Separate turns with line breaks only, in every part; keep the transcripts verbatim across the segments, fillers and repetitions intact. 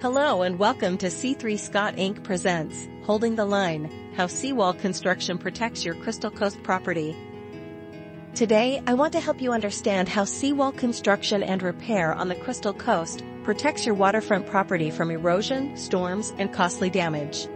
Hello and welcome to C three Scott Incorporated presents Holding the Line, How Seawall Construction Protects Your Crystal Coast Property. Today, I want to help you understand how seawall construction and repair on the Crystal Coast protects your waterfront property from erosion, storms, and costly damage.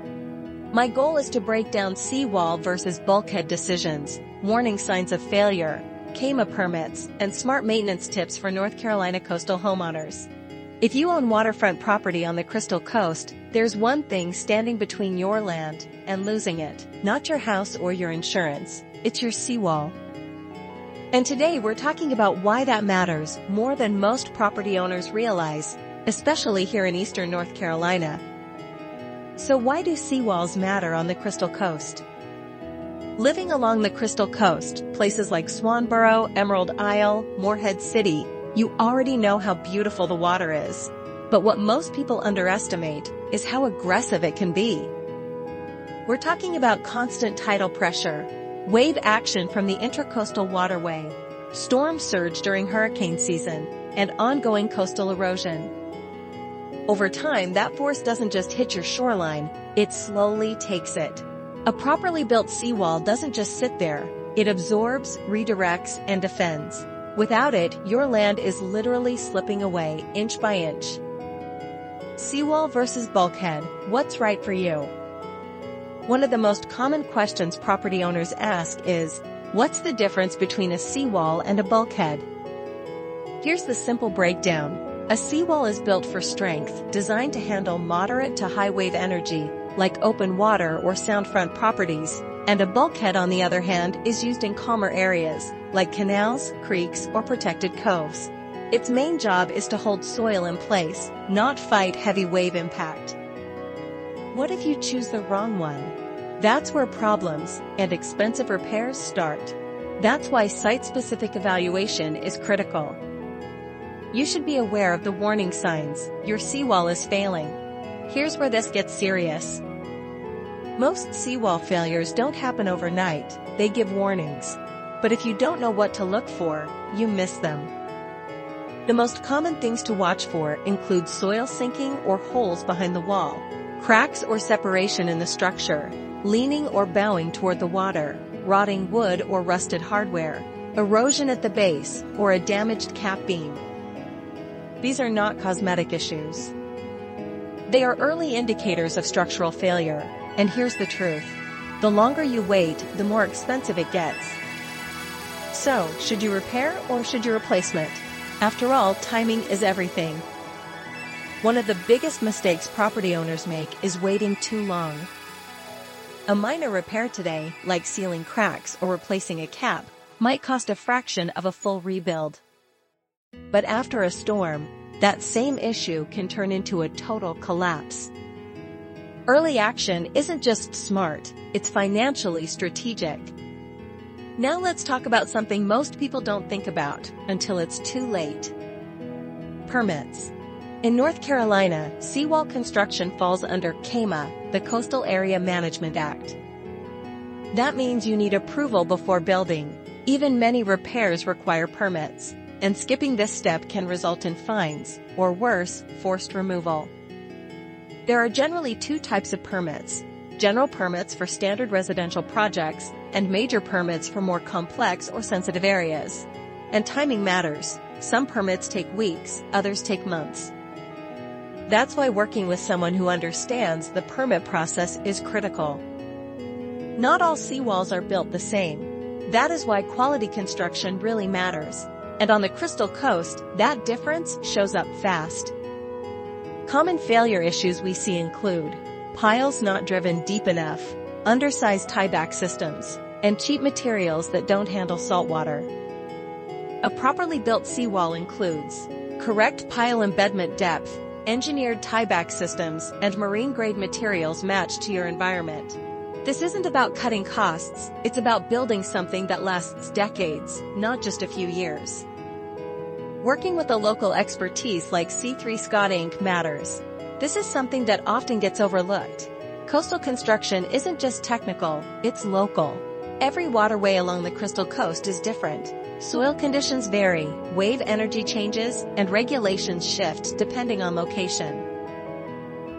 My goal is to break down seawall versus bulkhead decisions, warning signs of failure, C E M A permits, and smart maintenance tips for North Carolina coastal homeowners. If you own waterfront property on the Crystal Coast, there's one thing standing between your land and losing it, not your house or your insurance, it's your seawall. And today we're talking about why that matters more than most property owners realize, especially here in eastern North Carolina. So why do seawalls matter on the Crystal Coast? Living along the Crystal Coast, places like Swanboro, Emerald Isle, Morehead City, you already know how beautiful the water is. But what most people underestimate is how aggressive it can be. We're talking about constant tidal pressure, wave action from the Intracoastal Waterway, storm surge during hurricane season, and ongoing coastal erosion. Over time, that force doesn't just hit your shoreline, it slowly takes it. A properly built seawall doesn't just sit there, it absorbs, redirects, and defends. Without it, your land is literally slipping away, inch by inch. Seawall versus bulkhead, what's right for you? One of the most common questions property owners ask is, what's the difference between a seawall and a bulkhead? Here's the simple breakdown. A seawall is built for strength, designed to handle moderate to high wave energy, like open water or soundfront properties, and a bulkhead on the other hand is used in calmer areas, like canals, creeks, or protected coves. Its main job is to hold soil in place, not fight heavy wave impact. What if you choose the wrong one? That's where problems and expensive repairs start. That's why site-specific evaluation is critical. You should be aware of the warning signs. Your seawall is failing. Here's where this gets serious. Most seawall failures don't happen overnight, they give warnings. But if you don't know what to look for, you miss them. The most common things to watch for include soil sinking or holes behind the wall, cracks or separation in the structure, leaning or bowing toward the water, rotting wood or rusted hardware, erosion at the base, or a damaged cap beam. These are not cosmetic issues. They are early indicators of structural failure, and here's the truth. The longer you wait, the more expensive it gets. So, should you repair or should you replacement? After all, timing is everything. One of the biggest mistakes property owners make is waiting too long. A minor repair today, like sealing cracks or replacing a cap, might cost a fraction of a full rebuild. But after a storm, that same issue can turn into a total collapse. Early action isn't just smart, it's financially strategic. Now let's talk about something most people don't think about until it's too late. Permits. In North Carolina, seawall construction falls under C E M A, the Coastal Area Management Act. That means you need approval before building. Even many repairs require permits, and skipping this step can result in fines, or worse, forced removal. There are generally two types of permits: general permits for standard residential projects, and major permits for more complex or sensitive areas. And timing matters. Some permits take weeks, others take months. That's why working with someone who understands the permit process is critical. Not all seawalls are built the same. That is why quality construction really matters. And on the Crystal Coast, that difference shows up fast. Common failure issues we see include piles not driven deep enough, undersized tieback systems, and cheap materials that don't handle saltwater. A properly built seawall includes correct pile embedment depth, engineered tieback systems, and marine-grade materials matched to your environment. This isn't about cutting costs, it's about building something that lasts decades, not just a few years. Working with a local expertise like C three Scott Incorporated matters. This is something that often gets overlooked. Coastal construction isn't just technical, it's local. Every waterway along the Crystal Coast is different. Soil conditions vary, wave energy changes, and regulations shift depending on location.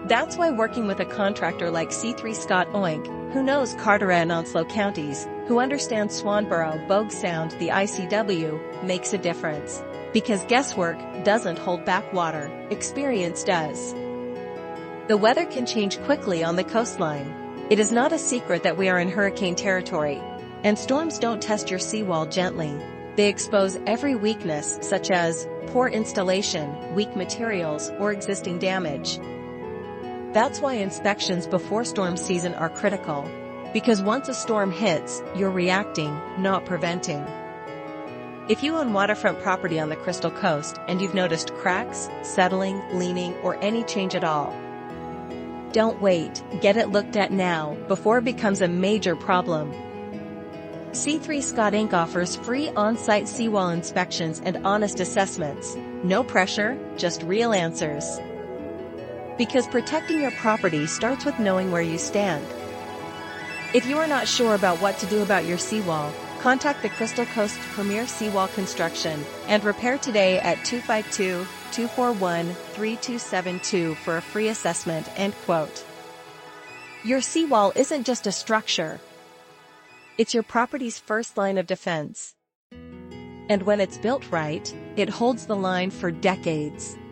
That's why working with a contractor like C three Scott Oink, who knows Carteret and Onslow counties, who understands Swanborough, Bogue Sound, the I C W, makes a difference. Because guesswork doesn't hold back water, experience does. The weather can change quickly on the coastline. It is not a secret that we are in hurricane territory, and storms don't test your seawall gently. They expose every weakness, such as poor installation, weak materials, or existing damage. That's why inspections before storm season are critical. Because once a storm hits, you're reacting, not preventing. If you own waterfront property on the Crystal Coast and you've noticed cracks, settling, leaning, or any change at all, don't wait, get it looked at now, before it becomes a major problem. C three Scott Incorporated offers free on-site seawall inspections and honest assessments. No pressure, just real answers. Because protecting your property starts with knowing where you stand. If you are not sure about what to do about your seawall, contact the Crystal Coast's premier seawall construction and repair today at two five two, two four one, three two seven two for a free assessment and quote. Your seawall isn't just a structure. It's your property's first line of defense. And when it's built right, it holds the line for decades.